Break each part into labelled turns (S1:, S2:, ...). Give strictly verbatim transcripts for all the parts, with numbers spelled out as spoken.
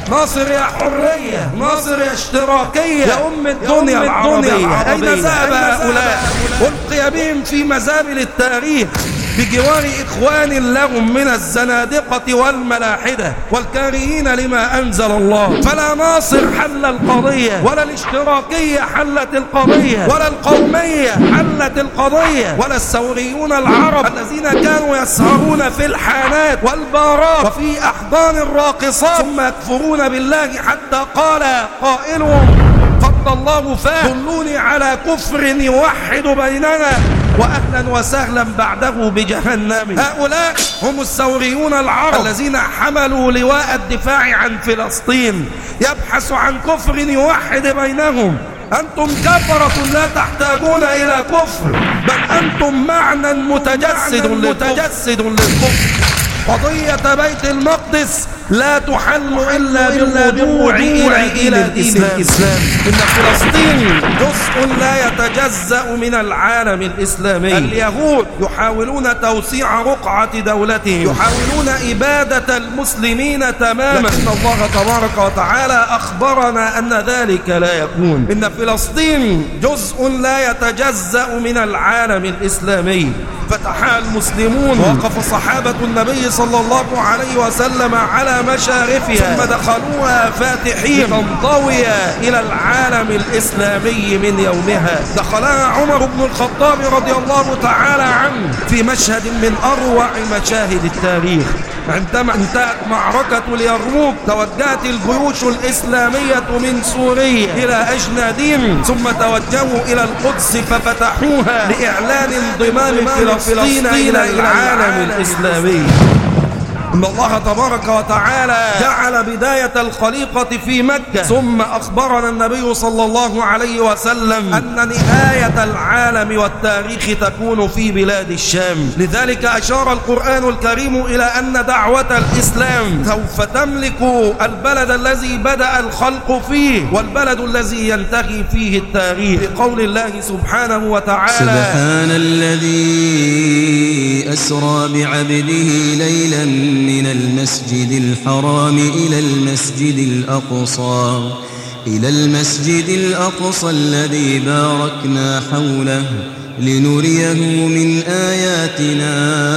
S1: ناصر يا حرية، ناصر يا اشتراكية، يا أم الدنيا العربية. أين ذهب هؤلاء؟ ألقي بهم في مزابل التاريخ بجوار إخوان لهم من الزنادقة والملاحدة والكارهين لما أنزل الله. فلا ناصر حل القضية، ولا الاشتراكية حلت القضية، ولا القومية حلت القضية، ولا الثوريون العرب الذين كانوا يسهرون في الحانات والبارات وفي أحضان الراقصات ثم يكفرون بالله حتى قال قائلهم قد الله فاه دلوني على كفر يوحد بيننا وأهلا وسهلا بعده بجهنم. هؤلاء هم الثوريون العرب الذين حملوا لواء الدفاع عن فلسطين يبحث عن كفر يوحد بينهم. أنتم كفرة لا تحتاجون إلى كفر، بل أنتم معنى متجسد متجسد للكفر. قضية بيت المقدس لا تحل إلا بالرجوع إلى دين الإسلام. إن فلسطين جزء لا يتجزأ من العالم الإسلامي. اليهود يحاولون توسيع رقعة دولتهم، يحاولون إبادة المسلمين تماما، لكن الله تبارك وتعالى أخبرنا أن ذلك لا يكون. إن فلسطين جزء لا يتجزأ من العالم الإسلامي. فتحها المسلمون، وقف صحابة النبي صلى الله عليه وسلم على مشارفها، ثم دخلوها فاتحين تنضوي إلى العالم الإسلامي من يومها. دخلها عمر بن الخطاب رضي الله تعالى عنه في مشهد من أروع مشاهد التاريخ. عندما انتهت معركة اليرموك توجهت الجيوش الإسلامية من سوريا إلى أجنادين، ثم توجهوا إلى القدس ففتحوها لإعلان انضمام فلسطين إلى العالم الإسلامي. إن الله تبارك وتعالى جعل بداية الخليقة في مكة، ثم أخبرنا النبي صلى الله عليه وسلم أن نهاية العالم والتاريخ تكون في بلاد الشام. لذلك أشار القرآن الكريم إلى أن دعوة الإسلام سوف تملك البلد الذي بدأ الخلق فيه والبلد الذي ينتهي فيه التاريخ، بقول الله سبحانه وتعالى:
S2: سبحان الذي أسرى بعبده ليلا من المسجد الحرام إلى المسجد الأقصى إلى المسجد الأقصى الذي باركنا حوله لنريه من آياتنا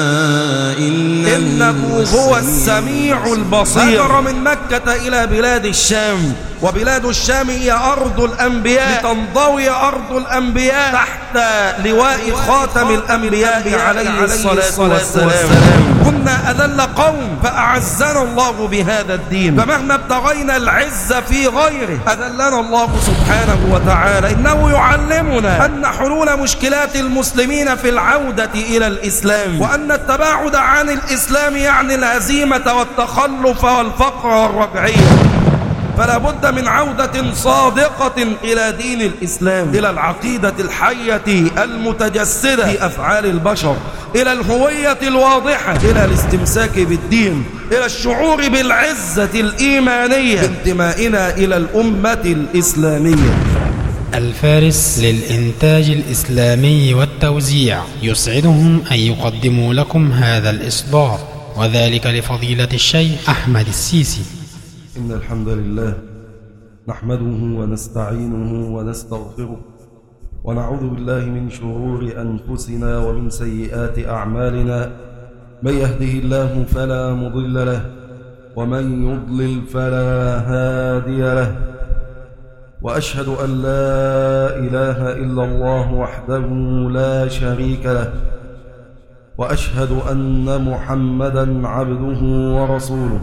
S2: إنه,
S1: إنه هو السميع البصير. هاجر من مكة إلى بلاد الشام، وبلاد الشام هي أرض الأنبياء، لتنضوي أرض الأنبياء تحت لواء خاتم الأنبياء عليه الصلاة والسلام. كنا أذل قوم فأعزنا الله بهذا الدين، فمهما ابتغينا العز في غيره أذلنا الله سبحانه وتعالى. إنه يعلمنا أن حلول مشكلات المسلمين في العودة إلى الإسلام، وأن التباعد عن الإسلام يعني الهزيمة والتخلف والفقر والرجعية. فلا بد من عودة صادقة إلى دين الإسلام، إلى العقيدة الحية المتجسدة في أفعال البشر، إلى الهوية الواضحة، إلى الاستمساك بالدين، إلى الشعور بالعزة الإيمانية بانتمائنا إلى الأمة الإسلامية.
S3: الفارس للإنتاج الإسلامي والتوزيع يسعدهم أن يقدموا لكم هذا الإصدار، وذلك لفضيلة الشيخ أحمد السيسي.
S1: إن الحمد لله نحمده ونستعينه ونستغفره، ونعوذ بالله من شرور أنفسنا ومن سيئات أعمالنا. من يهده الله فلا مضل له، ومن يضلل فلا هادي له. وأشهد أن لا إله إلا الله وحده لا شريك له، وأشهد أن محمدًا عبده ورسوله.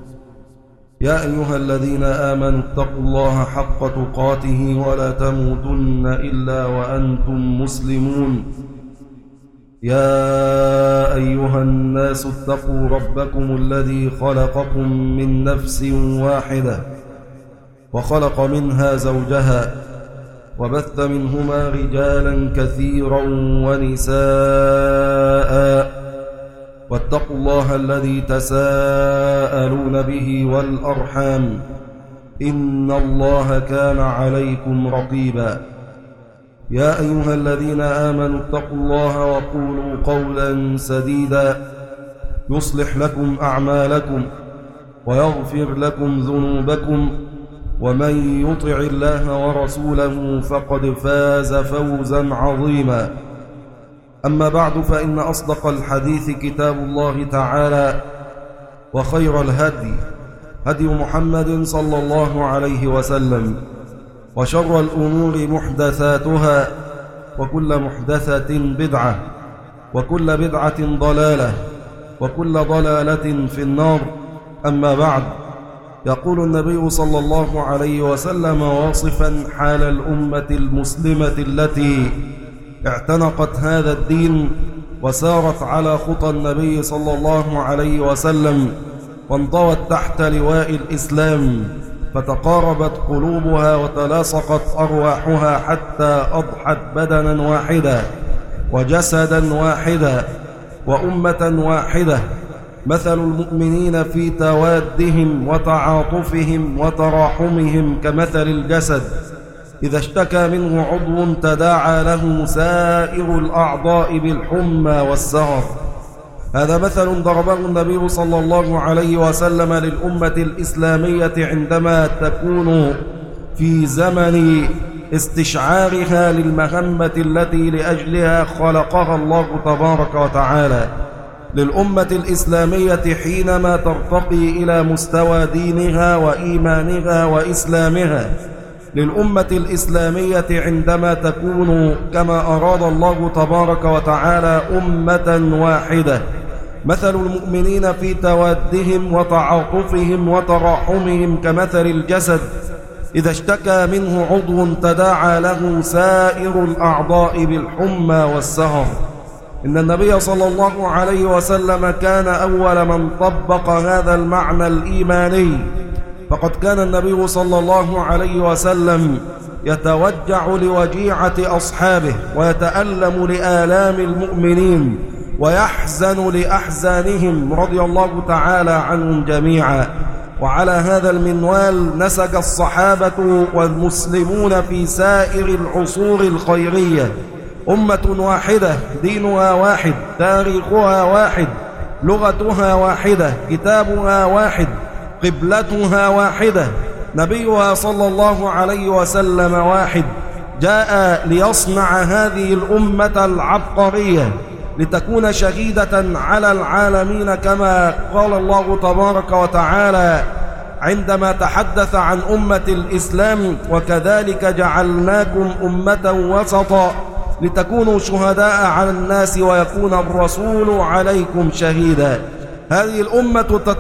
S1: يا أيها الذين آمنوا اتقوا الله حق تقاته ولا تموتن إلا وأنتم مسلمون. يا أيها الناس اتقوا ربكم الذي خلقكم من نفس واحدة، وخلق منها زوجها، وبث منهما رجالا كثيرا ونساء، واتقوا الله الذي تساءلون به والأرحام، إن الله كان عليكم رقيبا. يا أيها الذين آمنوا اتقوا الله وقولوا قولا سديدا يصلح لكم أعمالكم ويغفر لكم ذنوبكم، ومن يطع الله ورسوله فقد فاز فوزا عظيما. أما بعد، فإن أصدق الحديث كتاب الله تعالى، وخير الهدي هدي محمد صلى الله عليه وسلم، وشر الأمور محدثاتها، وكل محدثة بدعة، وكل بدعة ضلالة، وكل ضلالة في النار. أما بعد، يقول النبي صلى الله عليه وسلم واصفا حال الأمة المسلمة التي اعتنقت هذا الدين وسارت على خطى النبي صلى الله عليه وسلم، وانضوت تحت لواء الإسلام، فتقاربت قلوبها وتلاصقت أرواحها حتى أضحت بدنا واحدا وجسدا واحدا وأمة واحدة. مثل المؤمنين في توادهم وتعاطفهم وتراحمهم كمثل الجسد إذا اشتكى منه عضو تداعى له سائر الأعضاء بالحمى والسهر. هذا مثل ضربه النبي صلى الله عليه وسلم للأمة الإسلامية عندما تكون في زمن استشعارها للمهمة التي لأجلها خلقها الله تبارك وتعالى، للأمة الإسلامية حينما ترتقي إلى مستوى دينها وإيمانها وإسلامها، للأمة الإسلامية عندما تكون كما أراد الله تبارك وتعالى أمة واحدة. مثل المؤمنين في توادهم وتعاطفهم وتراحمهم كمثل الجسد إذا اشتكى منه عضو تداعى له سائر الأعضاء بالحمى والسهر. إن النبي صلى الله عليه وسلم كان أول من طبق هذا المعنى الإيماني، فقد كان النبي صلى الله عليه وسلم يتوجع لوجيعة أصحابه، ويتألم لآلام المؤمنين، ويحزن لأحزانهم رضي الله تعالى عنهم جميعا. وعلى هذا المنوال نسج الصحابة والمسلمون في سائر العصور الخيرية، أمة واحدة، دينها واحد، تاريخها واحد، لغتها واحدة، كتابها واحد، قبلتها واحدة، نبيها صلى الله عليه وسلم واحد. جاء ليصنع هذه الأمة العبقرية لتكون شهيدة على العالمين، كما قال الله تبارك وتعالى عندما تحدث عن أمة الإسلام: وكذلك جعلناكم أمة وسطا لتكونوا شهداء على الناس ويكون الرسول عليكم شهيدا. هذه الأمة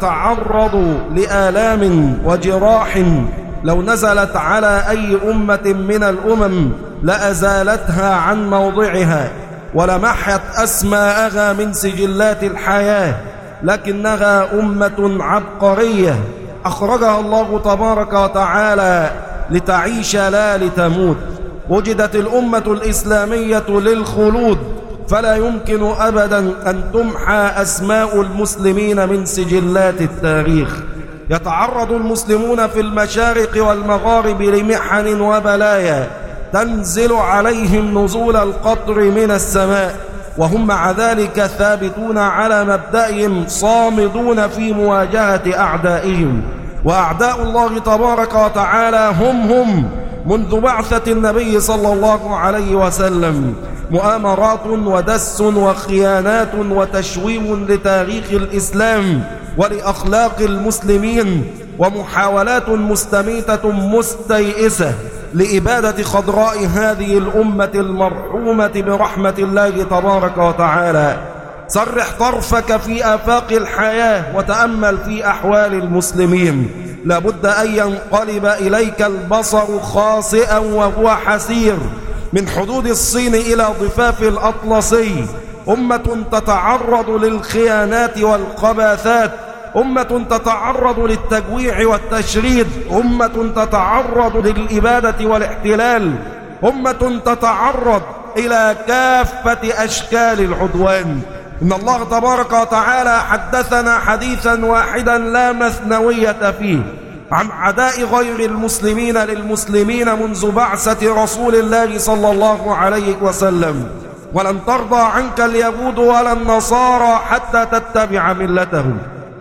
S1: تتعرض لآلام وجراح لو نزلت على أي أمة من الأمم لأزالتها عن موضعها ولمحت أسماءها من سجلات الحياة، لكنها أمة عبقرية أخرجها الله تبارك وتعالى لتعيش لا لتموت. وجدت الأمة الإسلامية للخلود، فلا يمكن أبدا أن تمحى أسماء المسلمين من سجلات التاريخ. يتعرض المسلمون في المشارق والمغارب لمحن وبلايا تنزل عليهم نزول القطر من السماء، وهم مع ذلك ثابتون على مبدأهم، صامدون في مواجهة أعدائهم. وأعداء الله تبارك وتعالى هم هم منذ بعثة النبي صلى الله عليه وسلم، مؤامرات ودس وخيانات وتشويه لتاريخ الإسلام ولأخلاق المسلمين، ومحاولات مستميتة مستيئسة لإبادة خضراء هذه الأمة المرحومة برحمة الله تبارك وتعالى. سرح طرفك في آفاق الحياة وتأمل في أحوال المسلمين. لابد أن ينقلب إليك البصر خاسئا وهو حسير من حدود الصين إلى ضفاف الأطلسي، أمة تتعرض للخيانات والقباثات، أمة تتعرض للتجويع والتشريد، أمة تتعرض للإبادة والاحتلال، أمة تتعرض إلى كافة أشكال العدوان. إن الله تبارك وتعالى حدثنا حديثا واحدا لا مثنوية فيه عن عداء غير المسلمين للمسلمين منذ بعثة رسول الله صلى الله عليه وسلم: ولن ترضى عنك اليهود ولا النصارى حتى تتبع ملتهم.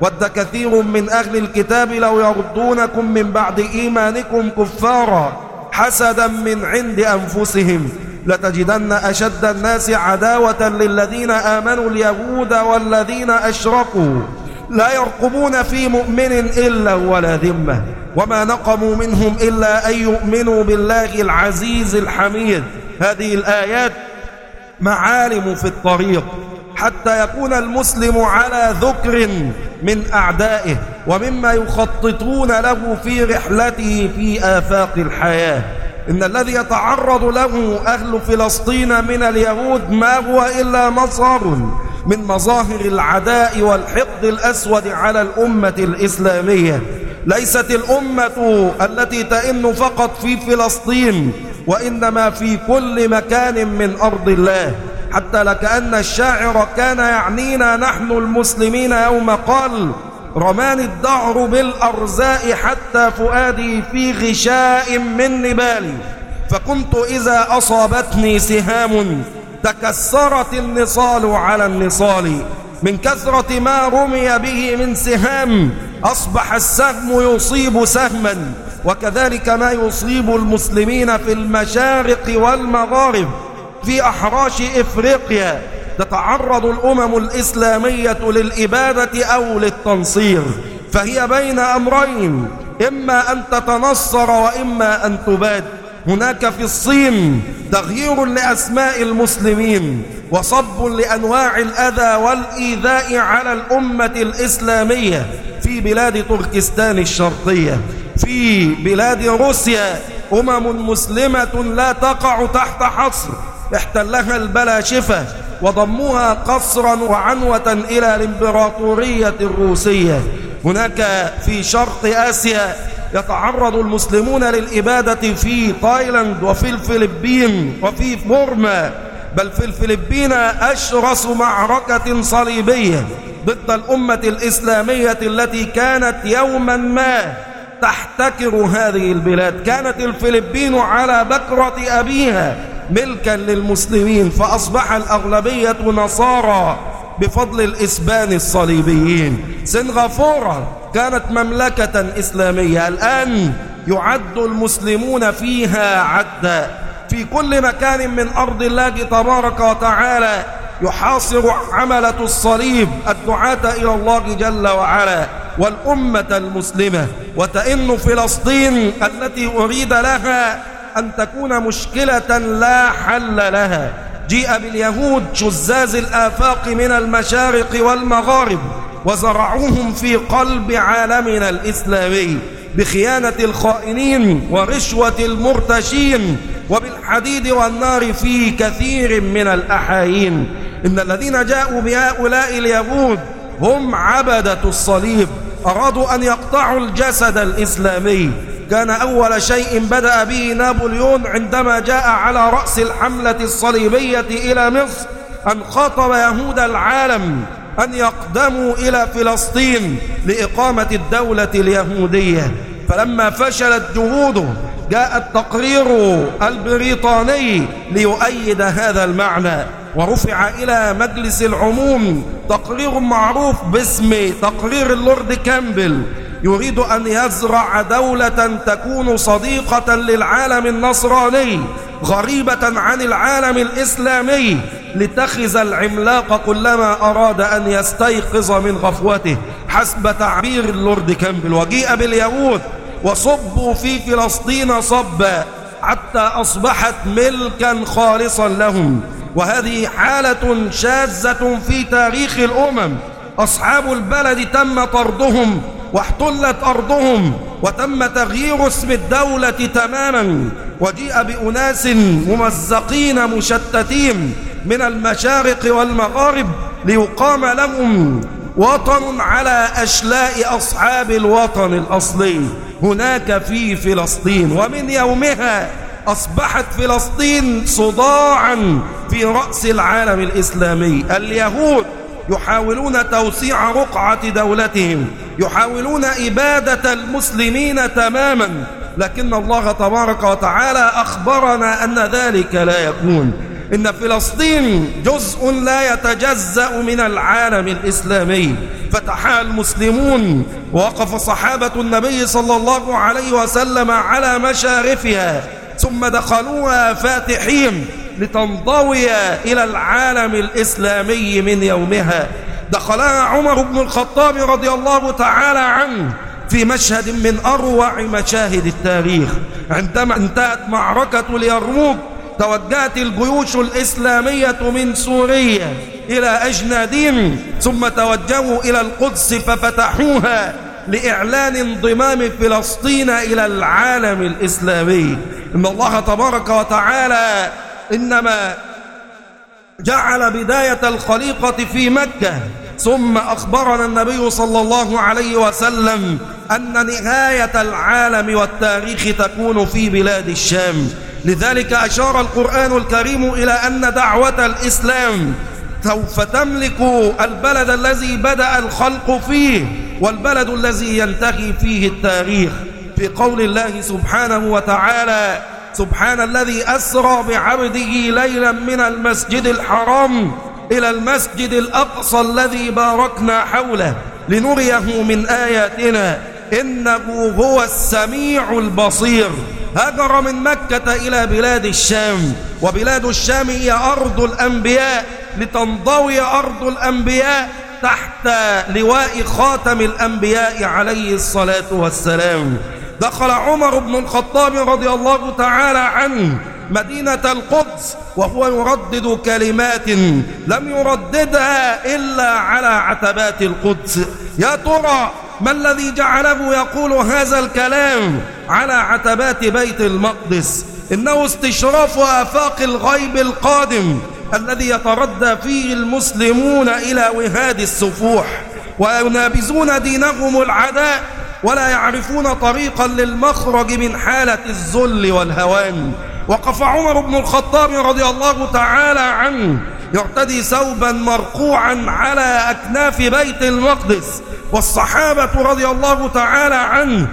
S1: ود كثير من أهل الكتاب لو يردونكم من بعد إيمانكم كفارا حسدا من عند أنفسهم لتجدن أشد الناس عداوة للذين آمنوا اليهود والذين أشركوا لا يرقبون في مؤمن إلا ولا ذمة وما نقموا منهم إلا أن يؤمنوا بالله العزيز الحميد. هذه الآيات معالم في الطريق حتى يكون المسلم على ذكر من أعدائه ومما يخططون له في رحلته في آفاق الحياة. إن الذي يتعرض له أهل فلسطين من اليهود ما هو إلا مظهر من مظاهر العداء والحقد الأسود على الأمة الإسلامية. ليست الأمة التي تئن فقط في فلسطين وإنما في كل مكان من أرض الله، حتى لكأن الشاعر كان يعنينا نحن المسلمين يوم قال: رماني الدهر بالأرزاء حتى فؤادي في غشاء من نبالي، فكنت إذا أصابتني سهام تكسرت النصال على النصال، من كثرة ما رمي به من سهام أصبح السهم يصيب سهما. وكذلك ما يصيب المسلمين في المشارق والمغارب في أحراش إفريقيا تتعرض الأمم الإسلامية للإبادة أو للتنصير، فهي بين أمرين: إما أن تتنصر وإما أن تباد. هناك في الصين تغيير لأسماء المسلمين وصب لأنواع الأذى والإيذاء على الأمة الإسلامية في بلاد تركستان الشرقية، في بلاد روسيا أمم مسلمة لا تقع تحت حصر احتلها البلاشفة وضموها قصرا وعنوة إلى الإمبراطورية الروسية. هناك في شرق آسيا يتعرض المسلمون للإبادة في تايلاند وفي الفلبين وفي بورما، بل في الفلبين أشرس معركة صليبية ضد الأمة الإسلامية التي كانت يوما ما تحتكر هذه البلاد. كانت الفلبين على بكرة أبيها ملكا للمسلمين، فأصبح الأغلبية نصارى بفضل الإسبان الصليبيين. سنغافورة كانت مملكة إسلامية، الآن يعد المسلمون فيها عدا. في كل مكان من أرض الله تبارك وتعالى يحاصر عملة الصليب الدعاة إلى الله جل وعلا والأمة المسلمة. وتئن فلسطين التي أريد لها أن تكون مشكلة لا حل لها. جيء باليهود شزاز الآفاق من المشارق والمغارب وزرعوهم في قلب عالمنا الإسلامي بخيانة الخائنين ورشوة المرتشين وبالحديد والنار في كثير من الأحايين. إن الذين جاءوا بهؤلاء اليهود هم عبدة الصليب، أرادوا أن يقطعوا الجسد الإسلامي. كان أول شيء بدأ به نابليون عندما جاء على رأس الحملة الصليبية إلى مصر أن خاطب يهود العالم أن يقدموا إلى فلسطين لإقامة الدولة اليهودية. فلما فشلت جهوده جاء التقرير البريطاني ليؤيد هذا المعنى، ورفع إلى مجلس العموم تقرير معروف باسم تقرير اللورد كامبل، يريد أن يزرع دولة تكون صديقة للعالم النصراني غريبة عن العالم الإسلامي، لتخذ العملاق كلما أراد أن يستيقظ من غفوته حسب تعبير اللورد كامبل. وجيء باليهود وصبوا في فلسطين صبا حتى أصبحت ملكا خالصا لهم. وهذه حالة شاذة في تاريخ الأمم. أصحاب البلد تم طردهم واحتلت أرضهم وتم تغيير اسم الدولة تماما، وجيء بأناس ممزقين مشتتين من المشارق والمغارب ليقام لهم وطن على أشلاء أصحاب الوطن الأصلي هناك في فلسطين. ومن يومها أصبحت فلسطين صداعا في رأس العالم الإسلامي. اليهود يحاولون توسيع رقعة دولتهم، يحاولون إبادة المسلمين تماما، لكن الله تبارك وتعالى أخبرنا أن ذلك لا يكون. إن فلسطين جزء لا يتجزأ من العالم الإسلامي، فتحها المسلمون، ووقف صحابة النبي صلى الله عليه وسلم على مشارفها، ثم دخلوها فاتحين لتنضوي إلى العالم الإسلامي من يومها. دخلها عمر بن الخطاب رضي الله تعالى عنه في مشهد من أروع مشاهد التاريخ. عندما انتهت معركة اليرموك توجهت الجيوش الإسلامية من سوريا إلى أجنادين، ثم توجهوا إلى القدس ففتحوها لإعلان انضمام فلسطين إلى العالم الإسلامي. إن الله تبارك وتعالى إنما جعل بداية الخليقة في مكة، ثم أخبرنا النبي صلى الله عليه وسلم أن نهاية العالم والتاريخ تكون في بلاد الشام. لذلك أشار القرآن الكريم إلى أن دعوة الإسلام سوف تملك البلد الذي بدأ الخلق فيه والبلد الذي ينتهي فيه التاريخ، في قول الله سبحانه وتعالى: سبحان الذي أسرى بعبده ليلا من المسجد الحرام إلى المسجد الأقصى الذي باركنا حوله لنريه من آياتنا إنه هو السميع البصير. هاجر من مكة إلى بلاد الشام، وبلاد الشام هي أرض الأنبياء، لتنضوي أرض الأنبياء تحت لواء خاتم الأنبياء عليه الصلاة والسلام. دخل عمر بن الخطاب رضي الله تعالى عنه مدينة القدس وهو يردد كلمات لم يرددها إلا على عتبات القدس. يا ترى ما الذي جعله يقول هذا الكلام على عتبات بيت المقدس؟ إنه استشراف آفاق الغيب القادم الذي يتردى فيه المسلمون إلى وهاد السفوح وينابزون دينهم العداء، ولا يعرفون طريقا للمخرج من حالة الذل والهوان. وقف عمر بن الخطاب رضي الله تعالى عنه يرتدي ثوبا مرقوعا على أكناف بيت المقدس، والصحابة رضي الله تعالى عنه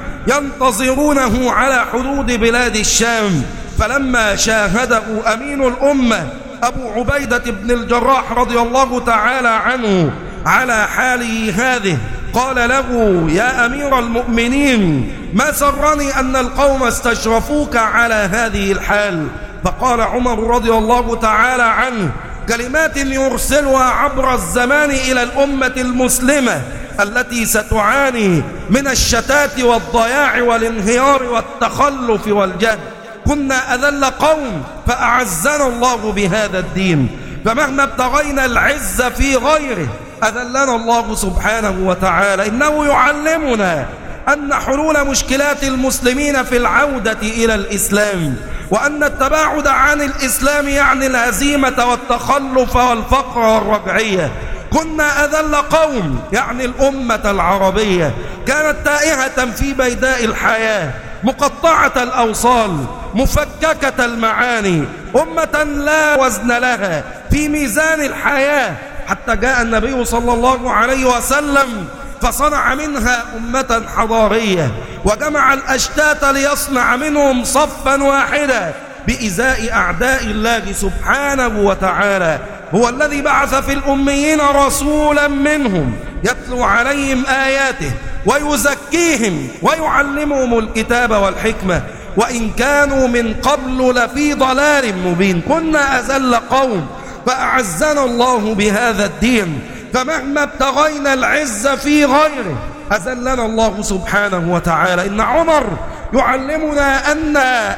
S1: ينتظرونه على حدود بلاد الشام. فلما شاهده أمين الأمة أبو عبيدة بن الجراح رضي الله تعالى عنه على حاله هذه قال له: يا أمير المؤمنين، ما سرني أن القوم استشرفوك على هذه الحال. فقال عمر رضي الله تعالى عنه كلمات يرسلها عبر الزمان إلى الأمة المسلمة التي ستعاني من الشتات والضياع والانهيار والتخلف والجهل: كنا أذل قوم فأعزنا الله بهذا الدين، فمهما ابتغينا العز في غيره أذلنا الله سبحانه وتعالى. إنه يعلمنا أن حلول مشكلات المسلمين في العودة إلى الإسلام، وأن التباعد عن الإسلام يعني الهزيمة والتخلف والفقر والرجعية. كنا أذل قوم يعني الأمة العربية كانت تائهة في بيداء الحياة، مقطعة الأوصال، مفككة المعاني، أمة لا وزن لها في ميزان الحياة، حتى جاء النبي صلى الله عليه وسلم فصنع منها أمة حضارية، وجمع الأشتات ليصنع منهم صفا واحدا بإزاء أعداء الله سبحانه وتعالى. هو الذي بعث في الأميين رسولا منهم يتلو عليهم آياته ويزكيهم ويعلمهم الكتاب والحكمة، وإن كانوا من قبل لفي ضلال مبين. كنا أذل قوم فأعزنا الله بهذا الدين، فمهما ابتغينا العز في غيره أذلنا الله سبحانه وتعالى. إن عمر يعلمنا أن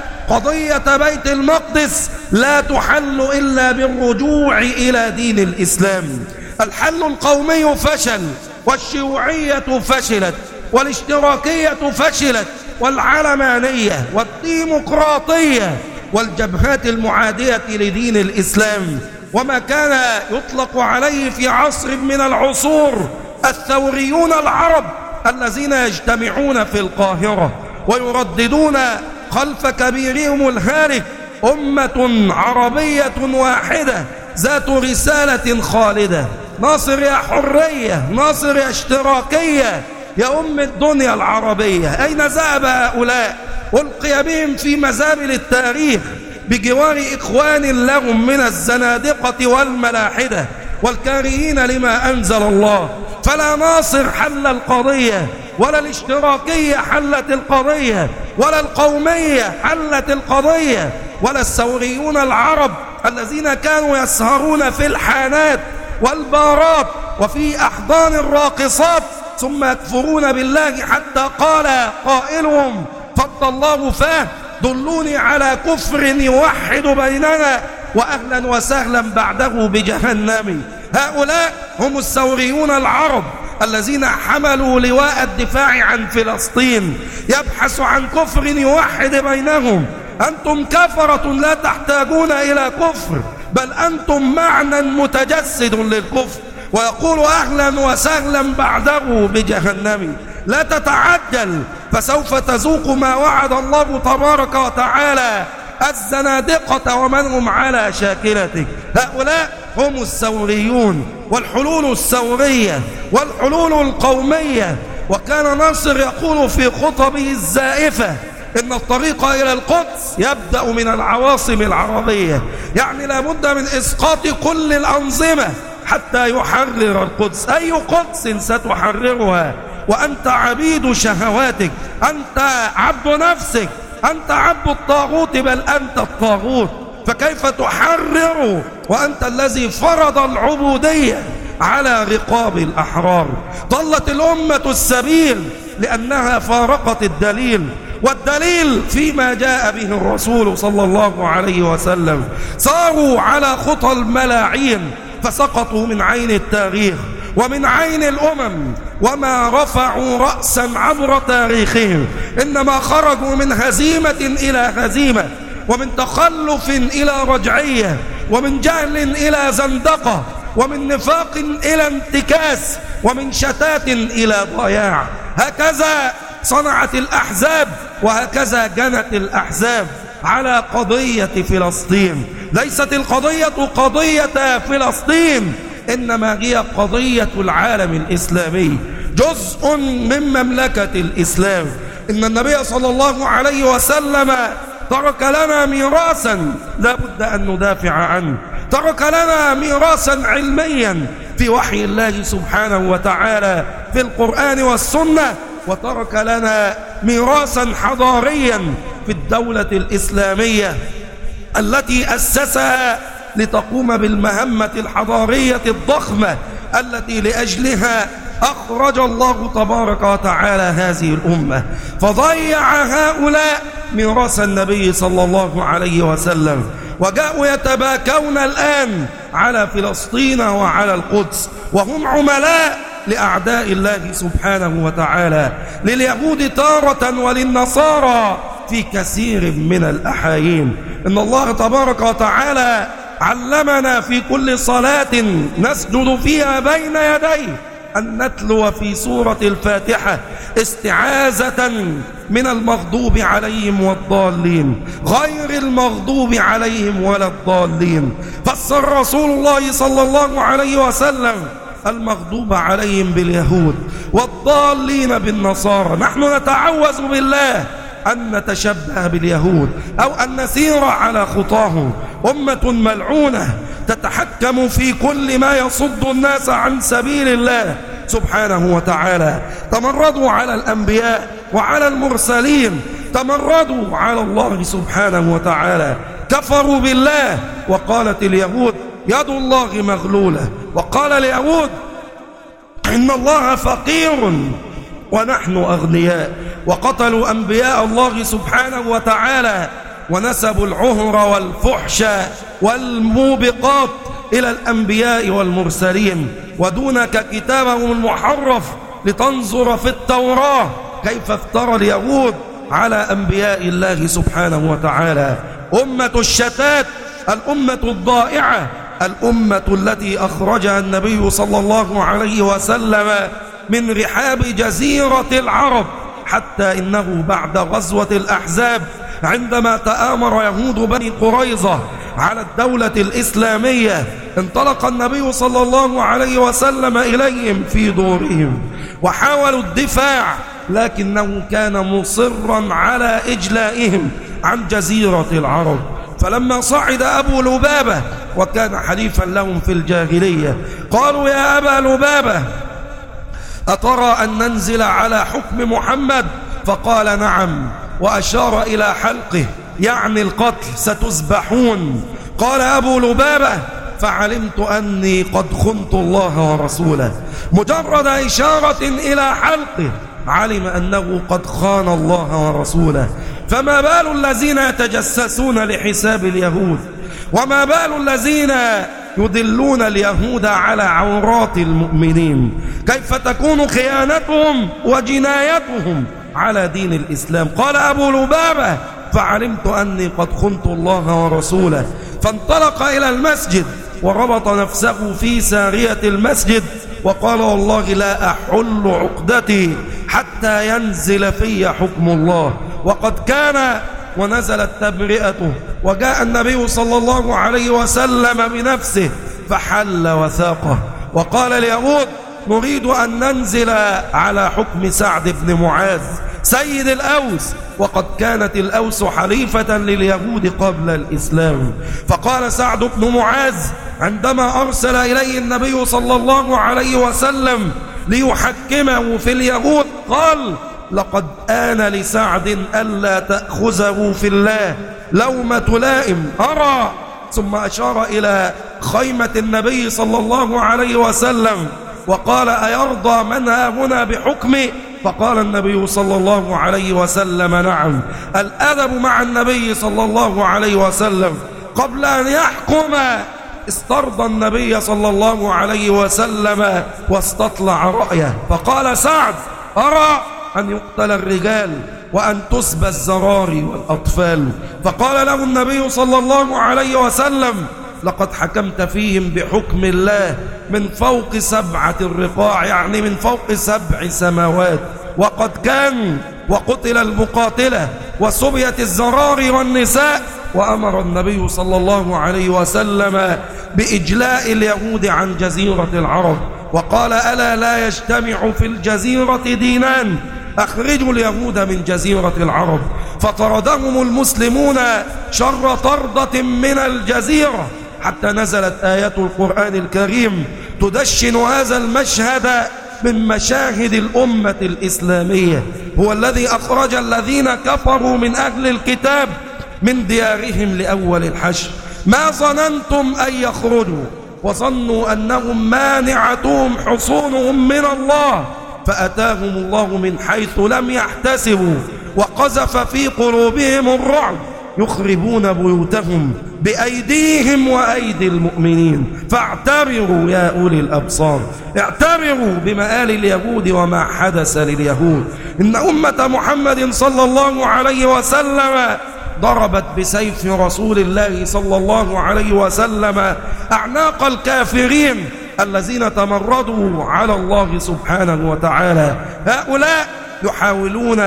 S1: قضية بيت المقدس لا تحل إلا بالرجوع إلى دين الإسلام. الحل القومي فشل، والشيوعية فشلت، والاشتراكية فشلت، والعلمانية والديمقراطية والجبهات المعادية لدين الإسلام، وما كان يطلق عليه في عصر من العصور الثوريون العرب الذين يجتمعون في القاهرة ويرددون خلف كبيرهم الهالك أمة عربية واحدة ذات رسالة خالدة. ناصر يا حرية، ناصر يا اشتراكية، يا أم الدنيا العربية. أين ذهب هؤلاء؟ ألقي بهم في مزابل التاريخ بجوار إخوان لهم من الزنادقة والملاحدة. والكارهين لما أنزل الله. فلا ناصر حل القضية، ولا الاشتراكية حلت القضية، ولا القومية حلت القضية، ولا الثوريون العرب الذين كانوا يسهرون في الحانات والبارات وفي أحضان الراقصات ثم يكفرون بالله حتى قال قائلهم فض الله فاه دلوني على كفر يوحد بيننا وأهلا وسهلا بعده بجهنم. هؤلاء هم الثوريون العرب الذين حملوا لواء الدفاع عن فلسطين، يبحث عن كفر يوحد بينهم. أنتم كفرة لا تحتاجون إلى كفر، بل أنتم معنى متجسد للكفر، ويقول أهلا وسهلا بعده بجهنم. لا تتعجل فسوف تذوق ما وعد الله تبارك وتعالى الزنادقة ومن هم على شاكلتك. هؤلاء هم الثوريون، والحلول الثورية والحلول القومية. وكان ناصر يقول في خطبه الزائفة إن الطريق إلى القدس يبدأ من العواصم العربية، يعني لابد من إسقاط كل الأنظمة حتى يحرر القدس. أي قدس ستحررها وأنت عبيد شهواتك؟ أنت عبد نفسك، أنت عبد الطاغوت، بل أنت الطاغوت. فكيف تحرر وأنت الذي فرض العبودية على رقاب الأحرار؟ ضلت الأمة السبيل لأنها فارقت الدليل، والدليل فيما جاء به الرسول صلى الله عليه وسلم. صاروا على خطى الملاعين فسقطوا من عين التاريخ ومن عين الأمم، وما رفعوا رأسا عبر تاريخهم، إنما خرجوا من هزيمة إلى هزيمة، ومن تخلف إلى رجعية، ومن جهل إلى زندقة، ومن نفاق إلى انتكاس، ومن شتات إلى ضياع. هكذا صنعت الأحزاب، وهكذا جنت الأحزاب على قضية فلسطين. ليست القضية قضية فلسطين، إنما هي قضية العالم الإسلامي، جزء من مملكة الإسلام. إن النبي صلى الله عليه وسلم ترك لنا ميراثا لا بد أن ندافع عنه، ترك لنا ميراثا علميا في وحي الله سبحانه وتعالى في القرآن والسنة، وترك لنا ميراثا حضاريا في الدولة الإسلامية التي أسسها لتقوم بالمهمة الحضارية الضخمة التي لأجلها أخرج الله تبارك وتعالى هذه الأمة. فضيع هؤلاء ميراث النبي صلى الله عليه وسلم، وجاءوا يتباكون الآن على فلسطين وعلى القدس، وهم عملاء لأعداء الله سبحانه وتعالى، لليهود تارة وللنصارى في كثير من الأحايين. إن الله تبارك وتعالى علمنا في كل صلاة نسجد فيها بين يديه أن نتلو في سورة الفاتحة استعاذة من المغضوب عليهم والضالين، غير المغضوب عليهم ولا الضالين. فسر رسول الله صلى الله عليه وسلم المغضوب عليهم باليهود والضالين بالنصارى. نحن نتعوذ بالله أن نتشبه باليهود أو أن نسير على خطاهم. أمة ملعونة تتحكم في كل ما يصد الناس عن سبيل الله سبحانه وتعالى. تمردوا على الأنبياء وعلى المرسلين، تمردوا على الله سبحانه وتعالى، كفروا بالله. وقالت اليهود يد الله مغلولة، وقال اليهود إن الله فقير ونحن أغنياء، وقتلوا أنبياء الله سبحانه وتعالى، ونسبوا العهر والفحش والموبقات إلى الأنبياء والمرسلين. ودونك كتابهم المحرف لتنظر في التوراة كيف افترى اليهود على أنبياء الله سبحانه وتعالى. أمة الشتات، الأمة الضائعة، الأمة التي أخرجها النبي صلى الله عليه وسلم من رحاب جزيرة العرب، حتى إنه بعد غزوة الأحزاب عندما تآمر يهود بني قريظة على الدولة الإسلامية، انطلق النبي صلى الله عليه وسلم إليهم في دورهم وحاولوا الدفاع، لكنه كان مصرا على إجلائهم عن جزيرة العرب. فلما صعد أبو لبابة وكان حليفا لهم في الجاهلية. قالوا يا أبا لبابة أترى أن ننزل على حكم محمد؟ فقال نعم، وأشار إلى حلقه يعني القتل، ستذبحون. قال أبو لبابة فعلمت أني قد خنت الله ورسوله. مجرد إشارة إلى حلقه علم أنه قد خان الله ورسوله. فما بال الذين يتجسسون لحساب اليهود؟ وما بال الذين يدلون اليهود على عورات المؤمنين؟ كيف تكون خيانتهم وجنايتهم على دين الإسلام؟ قال أبو لبابة فعلمت أني قد خنت الله ورسوله. فانطلق إلى المسجد وربط نفسه في سارية المسجد وقال والله لا أحل عقدتي حتى ينزل في حكم الله. وقد كان ونزلت تبرئته، وجاء النبي صلى الله عليه وسلم بنفسه فحل وثاقه وقال اليهود نريد أن ننزل على حكم سعد بن معاذ سيد الأوس، وقد كانت الأوس حليفة لليهود قبل الإسلام. فقال سعد بن معاذ عندما أرسل إليه النبي صلى الله عليه وسلم ليحكمه في اليهود قال لقد آن لسعد ألا تأخذه في الله لومة لائم أرى. ثم أشار إلى خيمة النبي صلى الله عليه وسلم وقال أيرضى من ها هنا بحكمي؟ فقال النبي صلى الله عليه وسلم نعم. الأدب مع النبي صلى الله عليه وسلم قبل أن يحكم استرضى النبي صلى الله عليه وسلم واستطلع رأيه. فقال سعد أرى أن يقتل الرجال وأن تسبى الزراري والأطفال. فقال له النبي صلى الله عليه وسلم لقد حكمت فيهم بحكم الله من فوق سبعة الرقاع، يعني من فوق سبع سماوات، وقد كان وقتل المقاتلة وسبيت الزراري والنساء. وأمر النبي صلى الله عليه وسلم بإجلاء اليهود عن جزيرة العرب وقال ألا لا يجتمع في الجزيرة دينان أخرجوا اليهود من جزيرة العرب. فطردهم المسلمون شر طردة من الجزيرة حتى نزلت آيات القرآن الكريم تدشن هذا المشهد من مشاهد الأمة الإسلامية. هو الذي أخرج الذين كفروا من أهل الكتاب من ديارهم لأول الحشر. ما ظننتم أن يخرجوا وظنوا أنهم مانعتهم حصونهم من الله فأتاهم الله من حيث لم يحتسبوا وقذف في قلوبهم الرعب يخربون بيوتهم بأيديهم وأيدي المؤمنين. فاعتبروا يا أولي الأبصار، اعتبروا بمآل اليهود وما حدث لليهود. إن أمة محمد صلى الله عليه وسلم ضربت بسيف رسول الله صلى الله عليه وسلم أعناق الكافرين الذين تمردوا على الله سبحانه وتعالى. هؤلاء يحاولون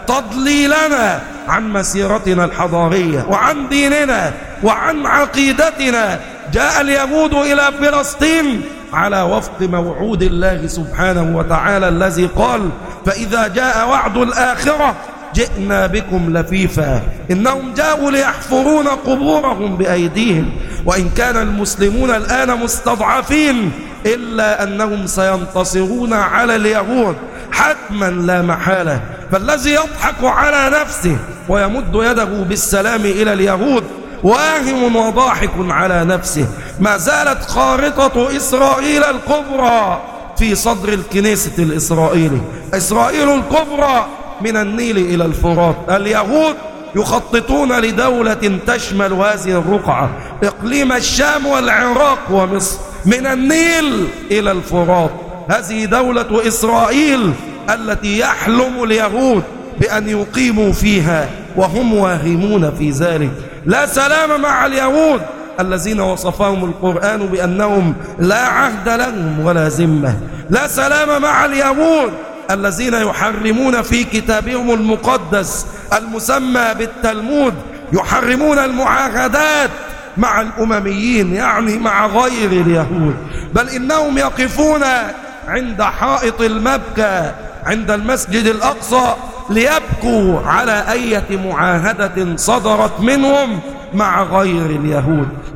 S1: تضليلنا عن مسيرتنا الحضارية وعن ديننا وعن عقيدتنا. جاء اليهود إلى فلسطين على وفق موعود الله سبحانه وتعالى الذي قال فإذا جاء وعد الآخرة جئنا بكم لفيفا. إنهم جاءوا ليحفرون قبورهم بأيديهم. وإن كان المسلمون الآن مستضعفين إلا أنهم سينتصرون على اليهود حتما لا محالة. فالذي يضحك على نفسه ويمد يده بالسلام إلى اليهود واهم وضاحك على نفسه. ما زالت خارطة إسرائيل الكبرى في صدر الكنيسة الإسرائيلي. إسرائيل الكبرى من النيل إلى الفرات. اليهود يخططون لدولة تشمل هذه الرقعة إقليم الشام والعراق ومصر من النيل إلى الفرات. هذه دولة إسرائيل التي يحلم اليهود بأن يقيموا فيها وهم واهمون في ذلك. لا سلام مع اليهود الذين وصفهم القرآن بأنهم لا عهد لهم ولا ذمة. لا سلام مع اليهود الذين يحرمون في كتابهم المقدس المسمى بالتلمود، يحرمون المعاهدات مع الأمميين يعني مع غير اليهود. بل إنهم يقفون عند حائط المبكى عند المسجد الأقصى ليبكوا على أي معاهدة صدرت منهم مع غير اليهود.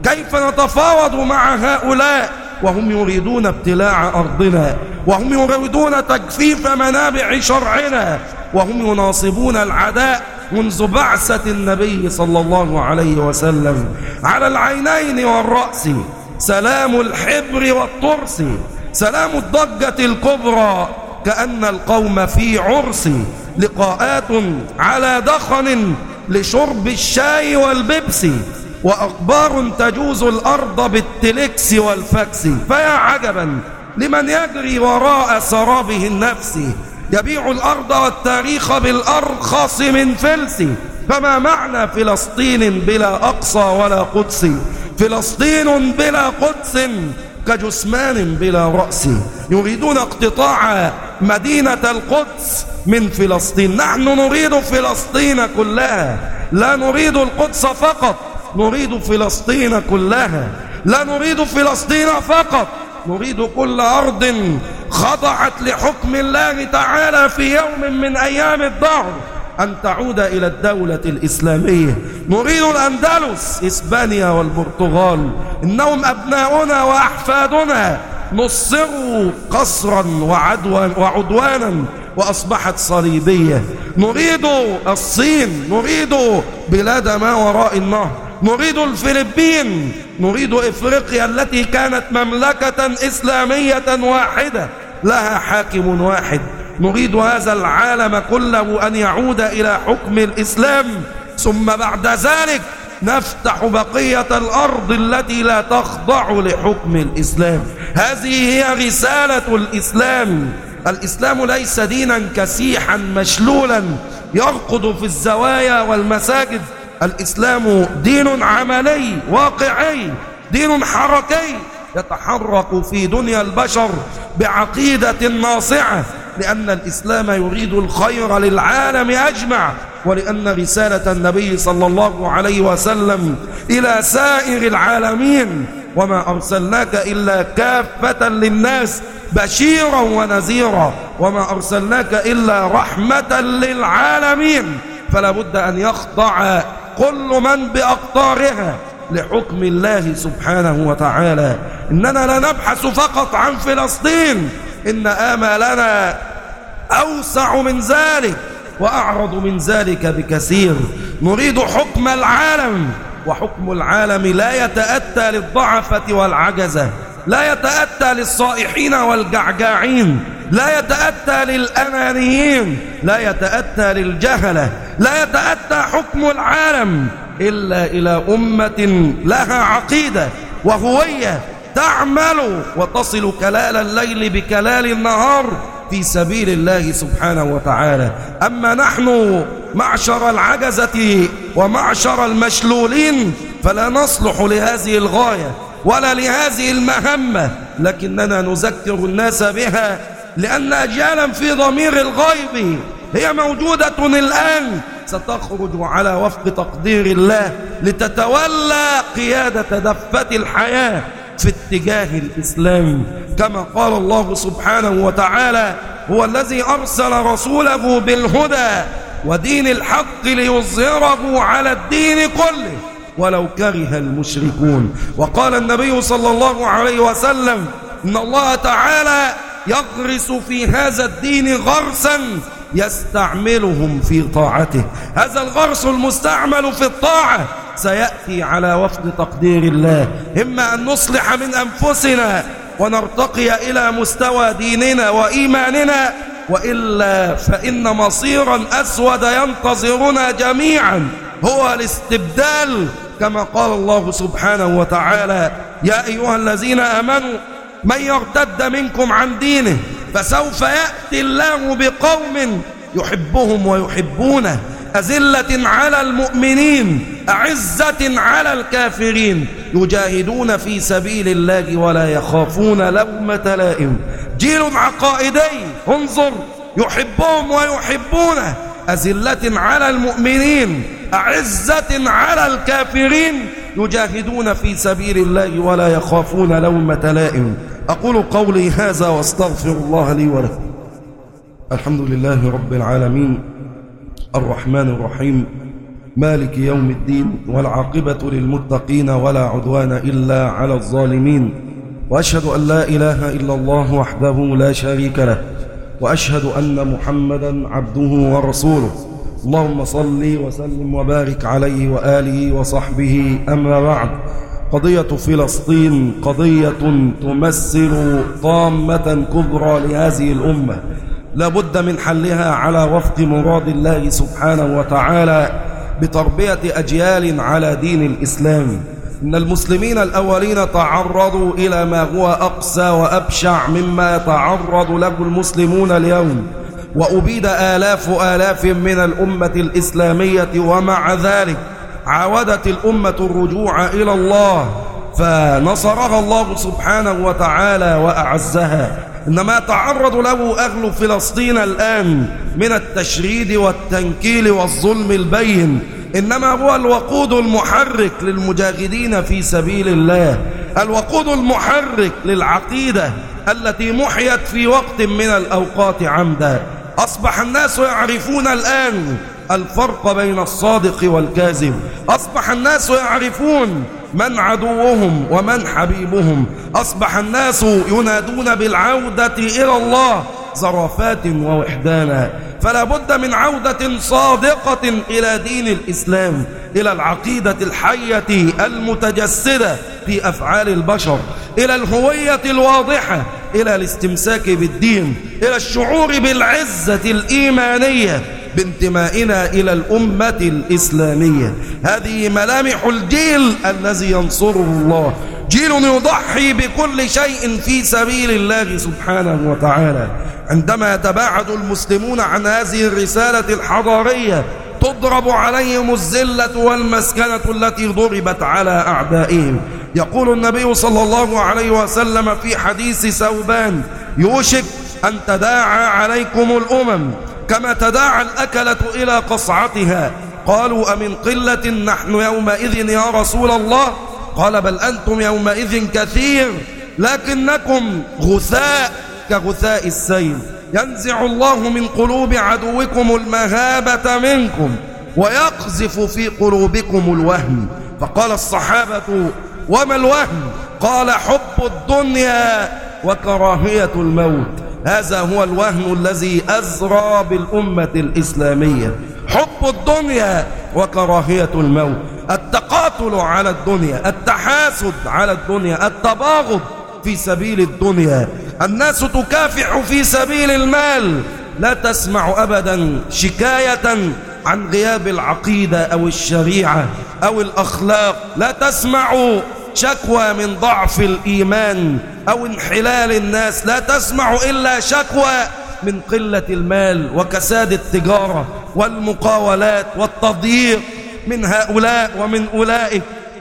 S1: كيف نتفاوض مع هؤلاء وهم يريدون ابتلاع أرضنا، وهم يريدون تجفيف منابع شرعنا، وهم يناصبون العداء منذ بعثة النبي صلى الله عليه وسلم على العينين والرأس. سلام الحبر والطرس، سلام الضجة الكبرى، كأن القوم في عرس، لقاءات على دخن لشرب الشاي والبيبسي، وأخبار تجوز الأرض بالتلكس والفكس. فيا عجبا لمن يجري وراء سرابه النفسي، يبيع الأرض والتاريخ بالأرخص من فلس. فما معنى فلسطين بلا أقصى ولا قدس؟ فلسطين بلا قدس كجثمان بلا رأس. يريدون اقتطاع مدينة القدس من فلسطين. نحن نريد فلسطين كلها، لا نريد القدس فقط، نريد فلسطين كلها. لا نريد فلسطين فقط، نريد كل أرض خضعت لحكم الله تعالى في يوم من أيام الدهر أن تعود إلى الدولة الإسلامية. نريد الأندلس، إسبانيا والبرتغال، إنهم أبناؤنا وأحفادنا، نصروا قصرا وعدوانا وأصبحت صليبية. نريد الصين، نريد بلاد ما وراء النهر، نريد الفلبين، نريد إفريقيا التي كانت مملكة إسلامية واحدة لها حاكم واحد. نريد هذا العالم كله أن يعود إلى حكم الإسلام، ثم بعد ذلك نفتح بقية الأرض التي لا تخضع لحكم الإسلام. هذه هي رسالة الإسلام. الإسلام ليس دينا كسيحا مشلولا يرقد في الزوايا والمساجد. الإسلام دين عملي واقعي، دين حركي يتحرك في دنيا البشر بعقيدة ناصعة، لأن الإسلام يريد الخير للعالم أجمع، ولأن رسالة النبي صلى الله عليه وسلم إلى سائر العالمين: وما أرسلناك إلا كافة للناس بشيرا ونذيرا، وما أرسلناك إلا رحمة للعالمين. فلا بد أن يخضع كل من بأقطارها لحكم الله سبحانه وتعالى. إننا لا نبحث فقط عن فلسطين، إن آمالنا أوسع من ذلك وأعرض من ذلك بكثير. نريد حكم العالم، وحكم العالم لا يتأتى للضعفة والعجزة، لا يتأتى للصائحين والجعجاعين، لا يتأتى للأنانيين، لا يتأتى للجهلة. لا يتأتى حكم العالم إلا إلى أمة لها عقيدة وهوية، تعمل وتصل كلال الليل بكلال النهار في سبيل الله سبحانه وتعالى. أما نحن معشر العجزة ومعشر المشلولين فلا نصلح لهذه الغاية ولا لهذه المهمة، لكننا نذكر الناس بها، لأن أجيالا في ضمير الغيب هي موجودة الآن ستخرج على وفق تقدير الله لتتولى قيادة دفة الحياة في اتجاه الإسلام، كما قال الله سبحانه وتعالى: هو الذي أرسل رسوله بالهدى ودين الحق ليظهره على الدين كله ولو كره المشركون. وقال النبي صلى الله عليه وسلم: إن الله تعالى يغرس في هذا الدين غرسا يستعملهم في طاعته. هذا الغرس المستعمل في الطاعة سيأتي على وفق تقدير الله، إما أن نصلح من أنفسنا ونرتقي إلى مستوى ديننا وإيماننا، وإلا فإن مصيرا أسود ينتظرنا جميعا، هو الاستبدال، كما قال الله سبحانه وتعالى: يا أيها الذين آمنوا من يرتد منكم عن دينه فسوف يأتي الله بقوم يحبهم ويحبونه، أذلة على المؤمنين أعزة على الكافرين، يجاهدون في سبيل الله ولا يخافون لومة لائم. جيل عقائدي، انظر، يحبهم ويحبونه، أذلة على المؤمنين أعزة على الكافرين، يجاهدون في سبيل الله ولا يخافون لومة لائم. أقول قولي هذا واستغفر الله لي ولكم. الحمد لله رب العالمين، الرحمن الرحيم، مالك يوم الدين، والعاقبة للمتقين ولا عدوان إلا على الظالمين. وأشهد أن لا إله إلا الله وحده لا شريك له، وأشهد أن محمدا عبده ورسوله. اللهم صل وسلم وبارك عليه وآله وصحبه. أما بعد، قضية فلسطين قضية تمثل طامة كبرى لهذه الأمة، لا بد من حلها على وفق مراد الله سبحانه وتعالى بتربية أجيال على دين الإسلام. إن المسلمين الأولين تعرضوا إلى ما هو أقسى وأبشع مما يتعرض له المسلمون اليوم، وأبيد آلاف آلاف من الأمة الإسلامية، ومع ذلك عاودت الأمة الرجوع إلى الله فنصرها الله سبحانه وتعالى وأعزها. إنما تعرض له أهل فلسطين الآن من التشريد والتنكيل والظلم البين إنما هو الوقود المحرك للمجاهدين في سبيل الله، الوقود المحرك للعقيدة التي محيت في وقت من الأوقات عمدا. أصبح الناس يعرفون الآن الفرق بين الصادق والكاذب، أصبح الناس يعرفون من عدوهم ومن حبيبهم، أصبح الناس ينادون بالعودة إلى الله زرافات ووحدانا. فلا بد من عودة صادقة إلى دين الإسلام، إلى العقيدة الحية المتجسدة في أفعال البشر، إلى الهوية الواضحة، إلى الاستمساك بالدين، إلى الشعور بالعزة الإيمانية بانتمائنا إلى الأمة الإسلامية. هذه ملامح الجيل الذي ينصره الله، جيل يضحي بكل شيء في سبيل الله سبحانه وتعالى. عندما يتباعد المسلمون عن هذه الرسالة الحضارية تضرب عليهم الذلة والمسكنة التي ضربت على أعدائهم. يقول النبي صلى الله عليه وسلم في حديث ثوبان: يوشك أن تداعى عليكم الأمم كما تداعى الأكلة إلى قصعتها. قالوا: أمن قلة نحن يومئذ يا رسول الله؟ قال: بل أنتم يومئذ كثير لكنكم غثاء كغثاء السيل، ينزع الله من قلوب عدوكم المهابة منكم ويقذف في قلوبكم الوهن. فقال الصحابة: وما الوهن؟ قال: حب الدنيا وكراهية الموت. هذا هو الوهن الذي أزرى بالأمة الإسلامية، حب الدنيا وكراهية الموت، التقاتل على الدنيا، التحاسد على الدنيا، التباغض في سبيل الدنيا. الناس تكافح في سبيل المال، لا تسمع أبدا شكاية عن غياب العقيدة أو الشريعة أو الأخلاق، لا تسمع شكوى من ضعف الإيمان أو انحلال الناس، لا تسمع إلا شكوى من قلة المال وكساد التجارة والمقاولات والتضييق من هؤلاء ومن أولئك.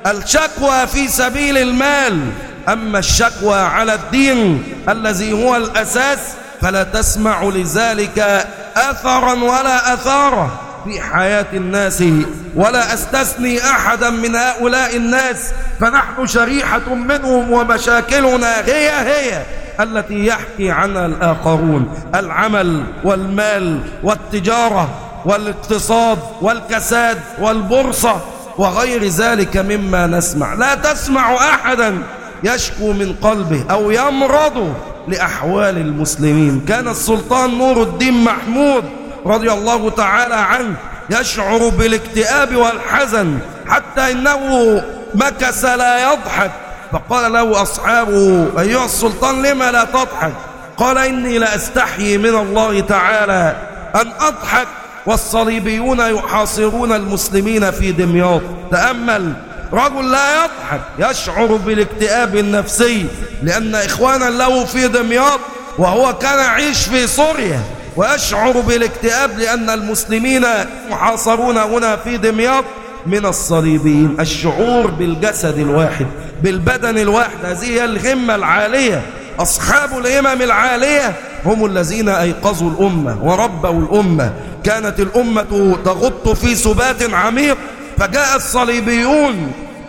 S1: الشكوى في سبيل المال، أما الشكوى على الدين الذي هو الأساس فلا تسمع لذلك أثرا ولا أثارا في حياة الناس، ولا أستثني أحدا من هؤلاء الناس، فنحن شريحة منهم ومشاكلنا هي هي التي يحكي عنها الآخرون: العمل والمال والتجارة والاقتصاد والكساد والبورصة وغير ذلك مما نسمع. لا تسمع أحدا يشكو من قلبه أو يمرض لأحوال المسلمين. كان السلطان نور الدين محمود رضي الله تعالى عنه يشعر بالاكتئاب والحزن، حتى إنه مكث لا يضحك، فقال له أصحابه: أيها السلطان لما لا تضحك؟ قال: إني لأستحيي من الله تعالى أن أضحك والصليبيون يحاصرون المسلمين في دمياط. تأمل، رجل لا يضحك يشعر بالاكتئاب النفسي لأن إخوانا له في دمياط وهو كان يعيش في سوريا، ويشعر بالاكتئاب لأن المسلمين محاصرون هنا في دمياط من الصليبيين. الشعور بالجسد الواحد، بالبدن الواحد، هذه هي الهمة العالية. أصحاب الهمم العالية هم الذين أيقظوا الأمة وربوا الأمة. كانت الأمة تغط في سبات عميق، فجاء الصليبيون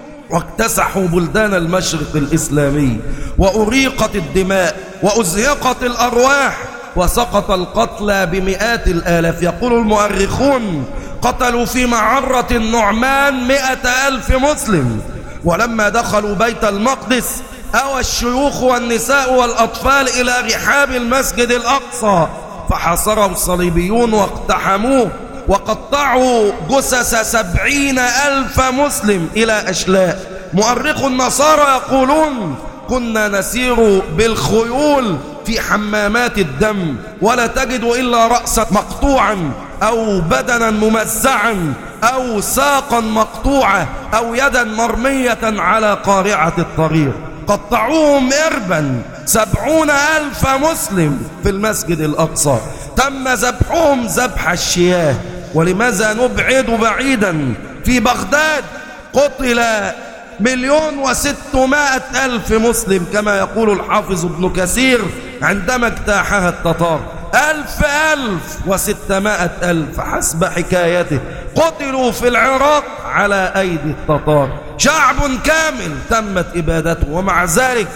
S1: واكتسحوا بلدان المشرق الإسلامي، وأريقت الدماء وأزهقت الأرواح، وسقط القتلى بمئات الآلاف. يقول المؤرخون: قتلوا في معرة النعمان مئة ألف مسلم. ولما دخلوا بيت المقدس أوى الشيوخ والنساء والأطفال إلى رحاب المسجد الأقصى، فحاصره الصليبيون واقتحموه وقطعوا جثث سبعين ألف مسلم إلى أشلاء. مؤرخ النصارى يقولون كنا نسير بالخيول في حمامات الدم ولا تجد إلا رأسا مقطوعا أو بدنا ممزعا أو ساقا مقطوعة أو يدا مرمية على قارعة الطريق. قطعوهم إربا سبعون ألف مسلم في المسجد الأقصى. تم ذبحهم ذبح الشياه. ولماذا نبعد بعيدا؟ في بغداد قتل مليون وستمائة ألف مسلم كما يقول الحافظ ابن كثير عندما اجتاحها التتار. ألف ألف وستمائة ألف حسب حكايته قتلوا في العراق على أيدي التتار. شعب كامل تمت إبادته، ومع ذلك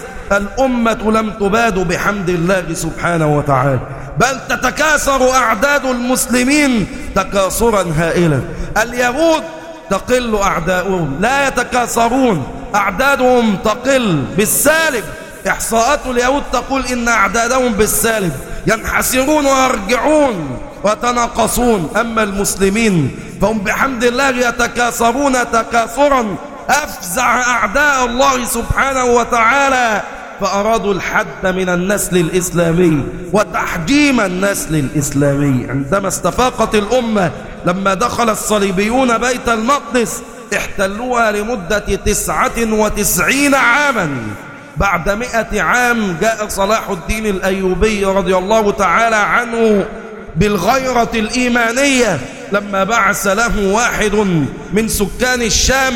S1: الأمة لم تباد بحمد الله سبحانه وتعالى، بل تتكاثر أعداد المسلمين تكاثرا هائلا. اليهود تقل أعداؤهم، لا يتكاثرون، أعدادهم تقل بالسالب. إحصاءات اليهود تقول إن أعدادهم بالسالب، ينحسرون ويرجعون ويتناقصون. أما المسلمين فهم بحمد الله يتكاثرون تكاثرا أفزع أعداء الله سبحانه وتعالى، فأرادوا الحد من النسل الإسلامي وتحجيم النسل الإسلامي. عندما استفاقت الأمة لما دخل الصليبيون بيت المقدس احتلوها لمدة تسعة وتسعين عاما. بعد مئة عام جاء صلاح الدين الأيوبي رضي الله تعالى عنه بالغيرة الإيمانية لما بعث له واحد من سكان الشام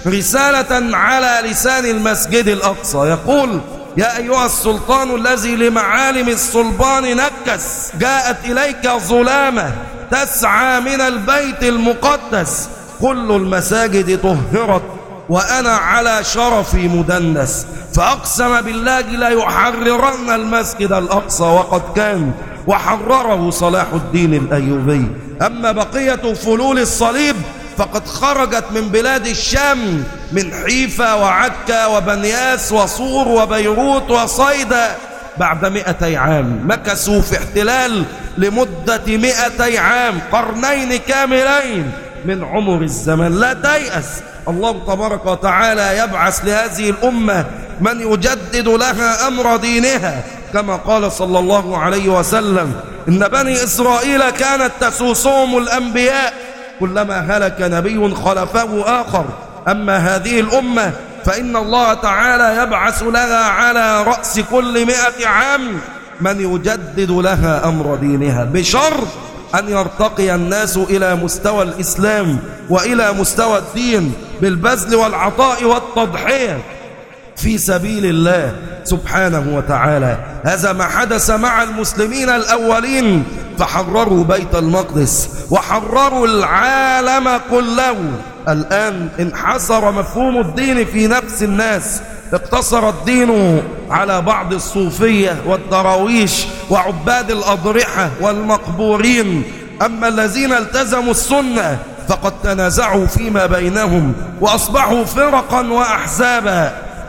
S1: رسالة على لسان المسجد الأقصى يقول: يا أيها السلطان الذي لمعالم الصلبان نكس، جاءت إليك ظلامة تسعى من البيت المقدس، كل المساجد طهرت وأنا على شرفي مدنس، فأقسم بالله لا يحررن المسجد الأقصى، وقد كان وحرره صلاح الدين الأيوبي. أما بقية فلول الصليب فقد خرجت من بلاد الشام من حيفا وعكا وبنياس وصور وبيروت وصيدا بعد مئتي عام. مكثوا في احتلال لمدة مئتي عام، قرنين كاملين من عمر الزمن. لا تيأس، الله تبارك وتعالى يبعث لهذه الأمة من يجدد لها أمر دينها، كما قال صلى الله عليه وسلم: إن بني إسرائيل كانت تسوسهم الأنبياء، كلما هلك نبي خلفه آخر. أما هذه الأمة فإن الله تعالى يبعث لها على رأس كل مئة عام من يجدد لها أمر دينها، بشرط أن يرتقي الناس إلى مستوى الإسلام وإلى مستوى الدين بالبذل والعطاء والتضحية في سبيل الله سبحانه وتعالى. هذا ما حدث مع المسلمين الأولين، فحرروا بيت المقدس وحرروا العالم كله. الآن انحصر مفهوم الدين في نفس الناس، اقتصر الدين على بعض الصوفية والدراويش وعباد الأضرحة والمقبورين. أما الذين التزموا السنة فقد تنازعوا فيما بينهم وأصبحوا فرقا وأحزابا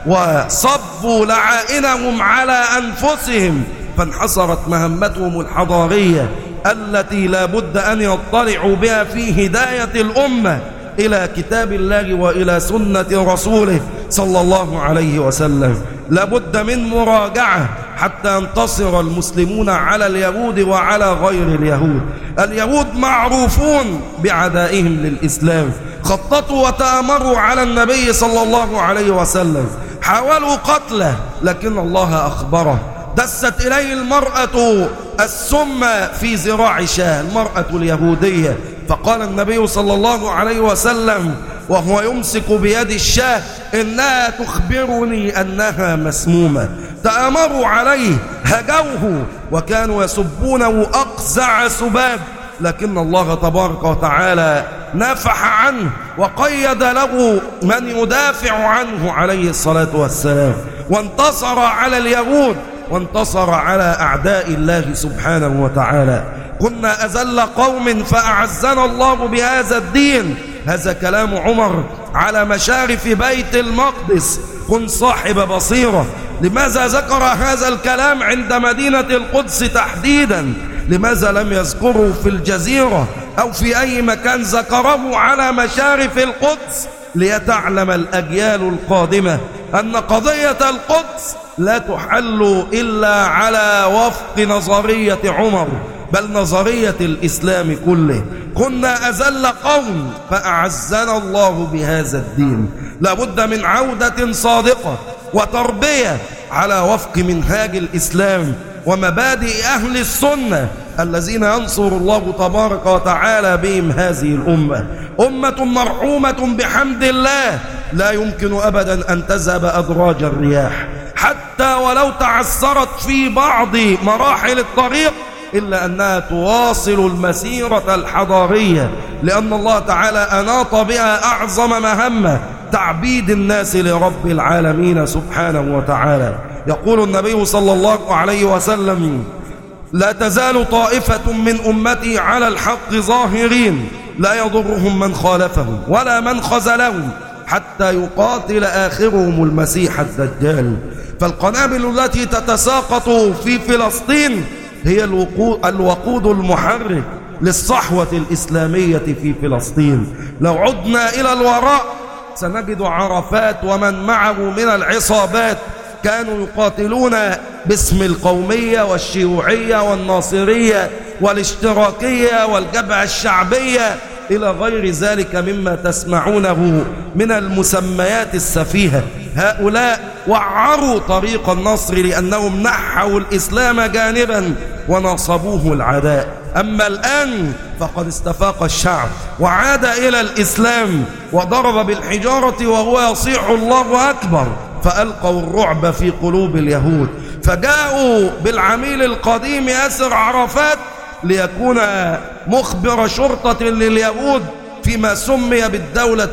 S1: وصبوا لعائنهم على أنفسهم، فانحصرت مهمتهم الحضارية التي لا بد أن يطلعوا بها في هداية الأمة إلى كتاب الله وإلى سنة رسوله صلى الله عليه وسلم. لا بد من مراجعة حتى ينتصر المسلمون على اليهود وعلى غير اليهود. اليهود معروفون بعدائهم للإسلام، خططوا وتآمروا على النبي صلى الله عليه وسلم، حاولوا قتله لكن الله أخبره. دست إليه المرأة السم في ذراع شاه، المرأة اليهودية، فقال النبي صلى الله عليه وسلم وهو يمسك بيد الشاه: إنها تخبرني أنها مسمومة. تآمروا عليه، هجوه وكانوا يسبونه أقزع سباب، لكن الله تبارك وتعالى نفح عنه وقيد له من يدافع عنه عليه الصلاة والسلام، وانتصر على اليهود وانتصر على أعداء الله سبحانه وتعالى. كنا أذل قوم فأعزنا الله بهذا الدين. هذا كلام عمر على مشارف بيت المقدس. كن صاحب بصيرة. لماذا ذكر هذا الكلام عند مدينة القدس تحديدا؟ لماذا لم يذكره في الجزيرة أو في أي مكان؟ ذكره على مشارف القدس ليتعلم الأجيال القادمة أن قضية القدس لا تحل إلا على وفق نظرية عمر، بل نظرية الإسلام كله. كنا أذل قوم فأعزنا الله بهذا الدين. لابد من عودة صادقة وتربية على وفق منهاج الإسلام ومبادئ أهل السنة الذين ينصر الله تبارك وتعالى بهم هذه الأمة. أمة مرحومة بحمد الله، لا يمكن أبدا أن تذهب أدراج الرياح حتى ولو تعثرت في بعض مراحل الطريق، إلا أنها تواصل المسيرة الحضارية، لأن الله تعالى أناط بها أعظم مهمة: تعبيد الناس لرب العالمين سبحانه وتعالى. يقول النبي صلى الله عليه وسلم: لا تزال طائفة من أمتي على الحق ظاهرين لا يضرهم من خالفهم ولا من خذلهم حتى يقاتل آخرهم المسيح الدجال. فالقنابل التي تتساقط في فلسطين هي الوقود المحرك للصحوة الإسلامية في فلسطين. لو عدنا إلى الوراء سنجد عرفات ومن معه من العصابات كانوا يقاتلون باسم القومية والشيوعية والناصرية والاشتراكية والجبهة الشعبية إلى غير ذلك مما تسمعونه من المسميات السفيهة. هؤلاء وعروا طريق النصر لأنهم نحوا الإسلام جانبا ونصبوه العداء. أما الآن فقد استفاق الشعب وعاد إلى الإسلام وضرب بالحجارة وهو يصيح الله أكبر، فألقوا الرعب في قلوب اليهود، فجاءوا بالعميل القديم ياسر عرفات ليكون مخبر شرطة لليهود فيما سمي بالدولة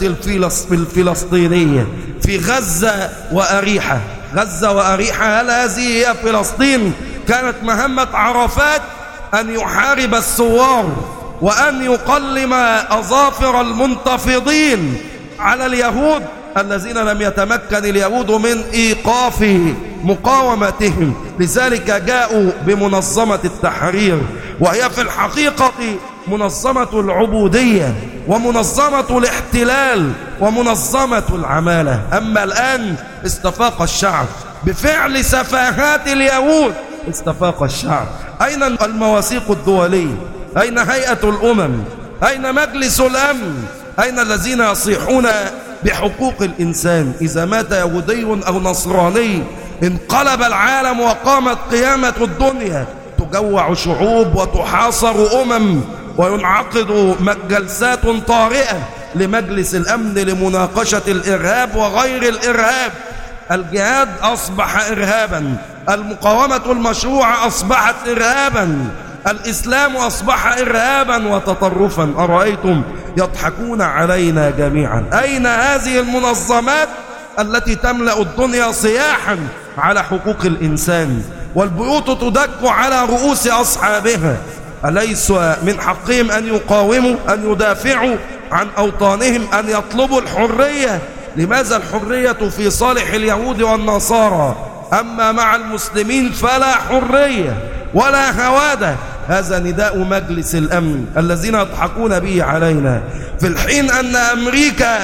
S1: الفلسطينية في غزة وأريحة. غزة وأريحة، هل هذه هي فلسطين؟ كانت مهمة عرفات أن يحارب الثوار وأن يقلم أظافر المنتفضين على اليهود الذين لم يتمكن اليهود من إيقاف مقاومتهم. لذلك جاءوا بمنظمة التحرير، وهي في الحقيقة منظمة العبودية ومنظمة الاحتلال ومنظمة العمالة. أما الآن استفاق الشعب بفعل سفاهات اليهود، استفاق الشعب. أين المواثيق الدولية؟ أين هيئة الأمم؟ أين مجلس الأمن؟ أين الذين يصيحون بحقوق الإنسان؟ إذا مات يهودي أو نصراني انقلب العالم وقامت قيامة الدنيا، تجوع شعوب وتحاصر أمم، وينعقد جلسات طارئة لمجلس الأمن لمناقشة الإرهاب وغير الإرهاب. الجهاد أصبح إرهابا، المقاومة المشروعة أصبحت إرهابا، الإسلام أصبح إرهابا وتطرفا. أرأيتم؟ يضحكون علينا جميعا. أين هذه المنظمات التي تملأ الدنيا صياحا على حقوق الإنسان والبيوت تدق على رؤوس أصحابها؟ أليس من حقهم أن يقاوموا، أن يدافعوا عن أوطانهم، أن يطلبوا الحرية؟ لماذا الحرية في صالح اليهود والنصارى، أما مع المسلمين فلا حرية ولا هوادة؟ هذا نداء مجلس الأمن الذين يضحكون به علينا، في الحين أن أمريكا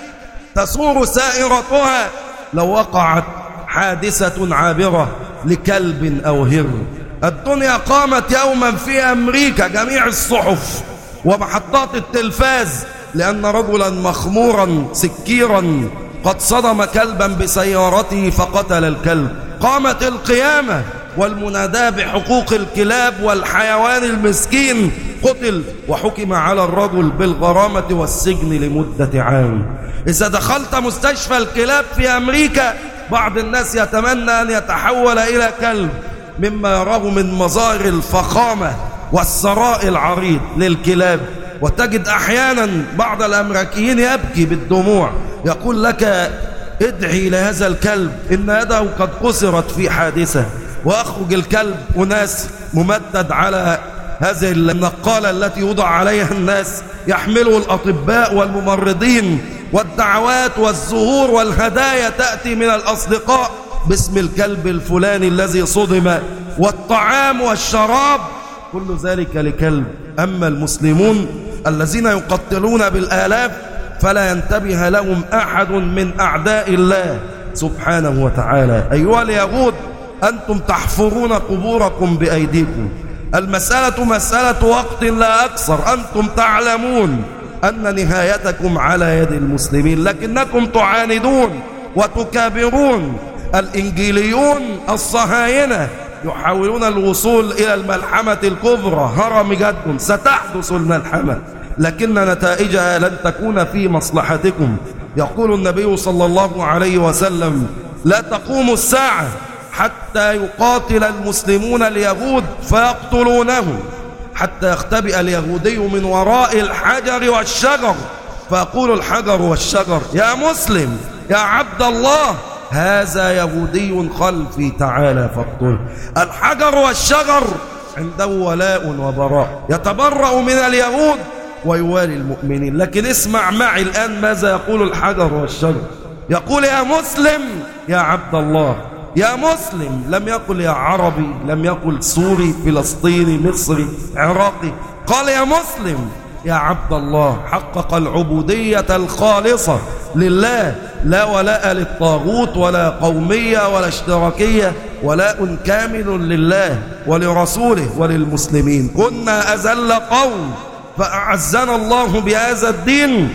S1: تسور سائرتها لو وقعت حادثة عابرة لكلب أو هر. الدنيا قامت يوما في أمريكا، جميع الصحف ومحطات التلفاز، لأن رجلا مخمورا سكيرا قد صدم كلبا بسيارته فقتل الكلب. قامت القيامة والمناداة بحقوق الكلاب، والحيوان المسكين قتل وحكم على الرجل بالغرامة والسجن لمدة عام. إذا دخلت مستشفى الكلاب في أمريكا بعض الناس يتمنى أن يتحول إلى كلب مما يراه من مظاهر الفخامة والثراء العريض للكلاب. وتجد أحيانا بعض الأمريكيين يبكي بالدموع، يقول لك ادعي لهذا الكلب إن يده قد كسرت في حادثة، وأخرج الكلب وناس ممدد على هذه النقالة التي يوضع عليها الناس يحملوا الأطباء والممرضين، والدعوات والزهور والهدايا تأتي من الأصدقاء باسم الكلب الفلاني الذي صدم، والطعام والشراب كل ذلك لكلب. أما المسلمون الذين يقتلون بالآلاف فلا ينتبه لهم أحد من أعداء الله سبحانه وتعالى. أيها اليهود أنتم تحفرون قبوركم بأيديكم، المسألة مسألة وقت لا أكثر. أنتم تعلمون أن نهايتكم على يد المسلمين، لكنكم تعاندون وتكابرون. الإنجيليون الصهاينة يحاولون الوصول إلى الملحمة الكبرى، هرم جد ستحدث الملحمة، لكن نتائجها لن تكون في مصلحتكم. يقول النبي صلى الله عليه وسلم: لا تقوم الساعة حتى يقاتل المسلمون اليهود فيقتلونهم، حتى يختبئ اليهودي من وراء الحجر والشجر، فيقول الحجر والشجر: يا مسلم يا عبد الله، هذا يهودي خلفي تعالى فاقتله. الحجر والشجر عنده ولاء وبراء، يتبرأ من اليهود ويوالي المؤمنين. لكن اسمع معي الآن ماذا يقول الحجر والشجر. يقول: يا مسلم يا عبد الله. يا مسلم، لم يقل يا عربي، لم يقل سوري فلسطيني مصري عراقي، قال يا مسلم يا عبد الله. حقق العبودية الخالصة لله، لا ولاء للطاغوت ولا قومية ولا اشتراكية، ولاء كامل لله ولرسوله وللمسلمين. كنا أذل قوم فأعزنا الله بهذا الدين،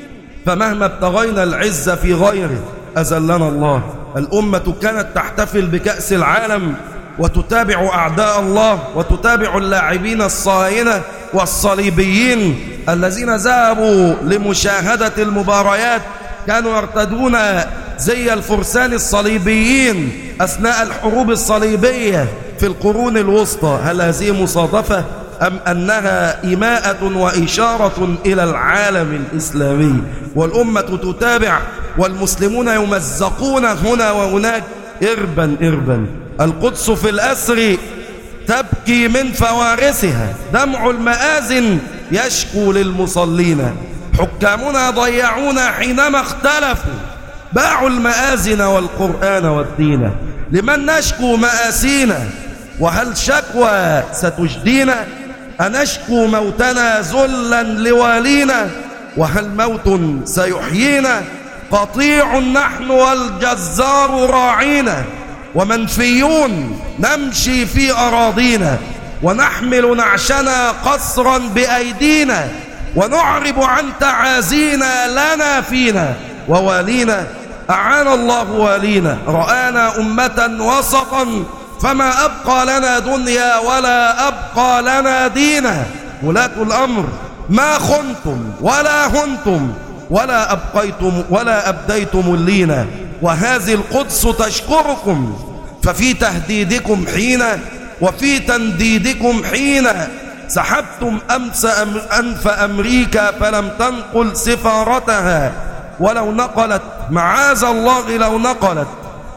S1: فمهما ابتغينا العزة في غيره أذلنا الله. الأمة كانت تحتفل بكأس العالم وتتابع أعداء الله وتتابع اللاعبين الصهاينة والصليبيين الذين ذهبوا لمشاهدة المباريات، كانوا يرتدون زي الفرسان الصليبيين أثناء الحروب الصليبية في القرون الوسطى. هل هذه مصادفة أم أنها إيماءة وإشارة إلى العالم الإسلامي؟ والأمة تتابع والمسلمون يمزقون هنا وهناك إربا إربا. القدس في الأسر تبكي من فوارسها، دمع المآذن يشكو للمصلين. حكامنا ضيعونا حينما اختلفوا، باعوا المآذن والقرآن والدين. لمن نشكو مآسينا؟ وهل شكوى ستجدينا؟ أنشكو موتنا ذلا لوالينا؟ وهل موت سيحيينا؟ قطيع نحن والجزار راعينا، ومنفيون نمشي في أراضينا، ونحمل نعشنا قصرا بأيدينا، ونعرب عن تعازينا لنا فينا ووالينا. أعان الله والينا، رآنا أمة وسطا، فما أبقى لنا دنيا ولا أبقى لنا دينا. ولاة الأمر ما خنتم ولا هنتم ولا أبقيتم ولا أبديتم اللينا، وهذه القدس تشكركم. ففي تهديدكم حين وفي تنديدكم حين سحبتم أمس أنف أمريكا فلم تنقل سفارتها، ولو نقلت معاذ الله لو نقلت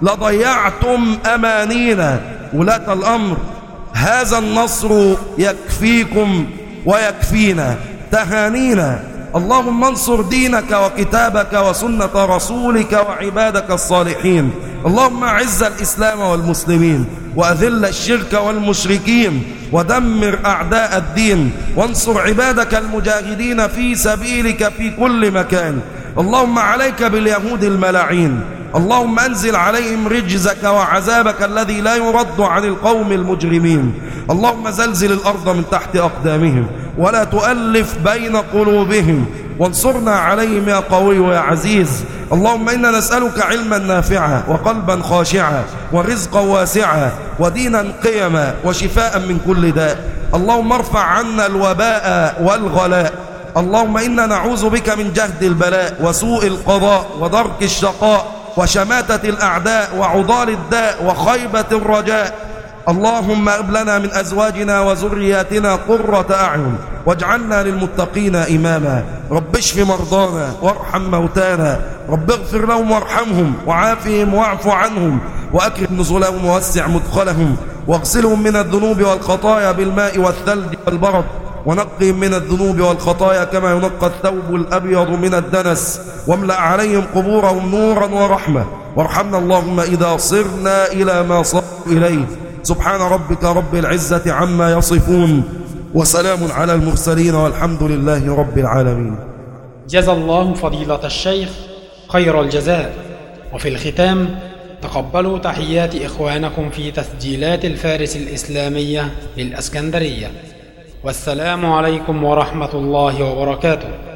S1: لضيعتم أمانينا. ولاة الأمر هذا النصر يكفيكم ويكفينا. تهانينا. اللهم انصر دينك وكتابك وسنة رسولك وعبادك الصالحين. اللهم أعز الإسلام والمسلمين، وأذل الشرك والمشركين، ودمر أعداء الدين، وانصر عبادك المجاهدين في سبيلك في كل مكان. اللهم عليك باليهود الملاعين، اللهم أنزل عليهم رجزك وعذابك الذي لا يرد عن القوم المجرمين. اللهم زلزل الأرض من تحت أقدامهم ولا تؤلف بين قلوبهم، وانصرنا عليهم يا قوي ويا عزيز. اللهم إنا نسألك علما نافعا وقلبا خاشعا ورزقا واسعا ودينا قيما وشفاء من كل داء. اللهم ارفع عنا الوباء والغلاء. اللهم إنا نعوذ بك من جهد البلاء وسوء القضاء ودرك الشقاء وشماتة الأعداء وعضال الداء وخيبة الرجاء. اللهم هب لنا من أزواجنا وذرياتنا قرة أعين واجعلنا للمتقين إماما. رب اشف مرضانا وارحم موتانا، رب اغفر لهم وارحمهم وعافهم واعف عنهم وأكرم نزلهم ووسع مدخلهم واغسلهم من الذنوب والخطايا بالماء والثلج والبرد، ونقهم من الذنوب والخطايا كما ينقى الثوب الأبيض من الدنس، واملأ عليهم قبورهم نورا ورحمة، وارحمنا اللهم إذا صرنا إلى ما صاروا إليه. سبحان ربك رب العزة عما يصفون، وسلام على المرسلين، والحمد لله رب العالمين.
S3: جزى الله فضيلة الشيخ خير الجزاء. وفي الختام تقبلوا تحيات إخوانكم في تسجيلات الفارس الإسلامية للإسكندرية، والسلام عليكم ورحمة الله وبركاته.